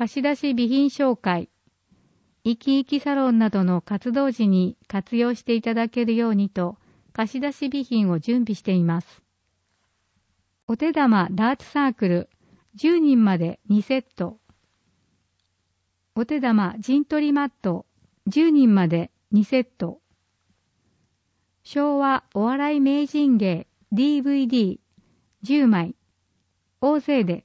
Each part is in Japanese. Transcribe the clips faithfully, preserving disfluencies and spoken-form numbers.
貸し出し備品紹介、生き生きサロンなどの活動時に活用していただけるようにと貸し出し備品を準備しています。お手玉ダーツサークルじゅうにんまでにセット。お手玉陣取りマットじゅうにんまでにセット。昭和お笑い名人芸 ディーブイディーじゅうまい。大勢で。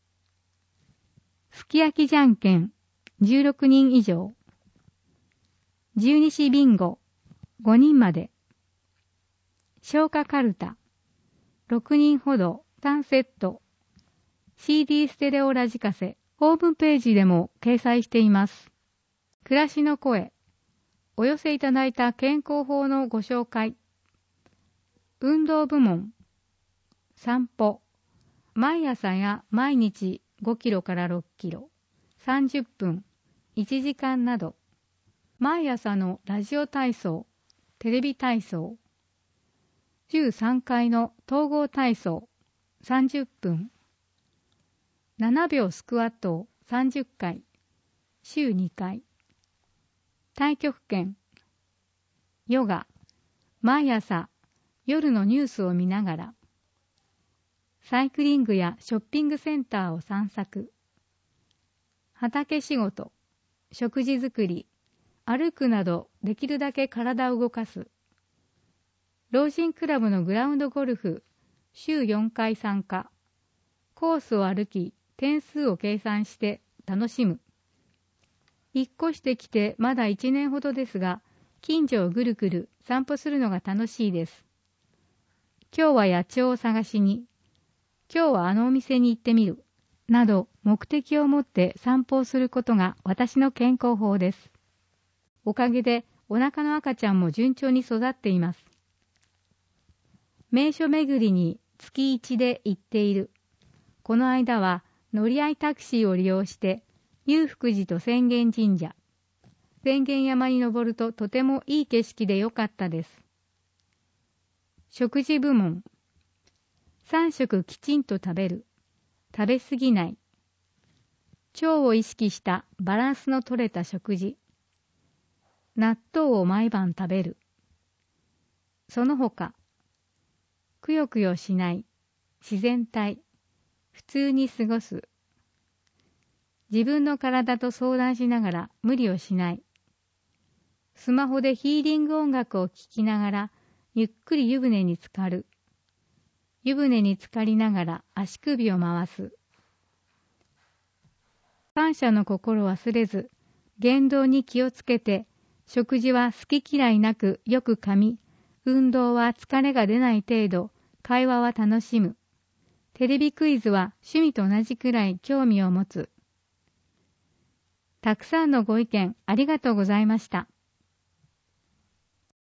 すき焼きじゃんけんじゅうろくにん以上。十二支ビンゴごにんまで。消化カルタろくにんほどさんセット。シーディー ステレオラジカセホームページでも掲載しています。暮らしの声、お寄せいただいた健康法のご紹介。運動部門、散歩、毎朝や毎日ごキロからろっキロ、さんじゅっぷん、いちじかんなど、毎朝のラジオ体操、テレビ体操、じゅうさんかいの統合体操、さんじゅっぷん、ななびょうスクワットをさんじゅっかい、週にかい、太極拳、ヨガ、毎朝、夜のニュースを見ながら、サイクリングやショッピングセンターを散策、畑仕事、食事作り、歩くなどできるだけ体を動かす、老人クラブのグラウンドゴルフ、週よんかい参加、コースを歩き、点数を計算して楽しむ。引っ越してきてまだいちねんほどですが、近所をぐるぐる散歩するのが楽しいです。今日は野鳥を探しに、今日はあのお店に行ってみる、など目的を持って散歩をすることが私の健康法です。おかげでお腹の赤ちゃんも順調に育っています。名所巡りに月いちで行っている。この間は乗り合いタクシーを利用して裕福寺と浅間神社、浅間山に登るととてもいい景色でよかったです。食事部門、さん食きちんと食べる、食べ過ぎない、腸を意識したバランスの取れた食事、納豆を毎晩食べる、その他、くよくよしない、自然体、普通に過ごす、自分の体と相談しながら無理をしない、スマホでヒーリング音楽を聴きながらゆっくり湯船に浸かる、湯船に浸かりながら足首を回す、感謝の心を忘れず、言動に気をつけて、食事は好き嫌いなくよく噛み、運動は疲れが出ない程度、会話は楽しむ。テレビクイズは趣味と同じくらい興味を持つ。たくさんのご意見ありがとうございました。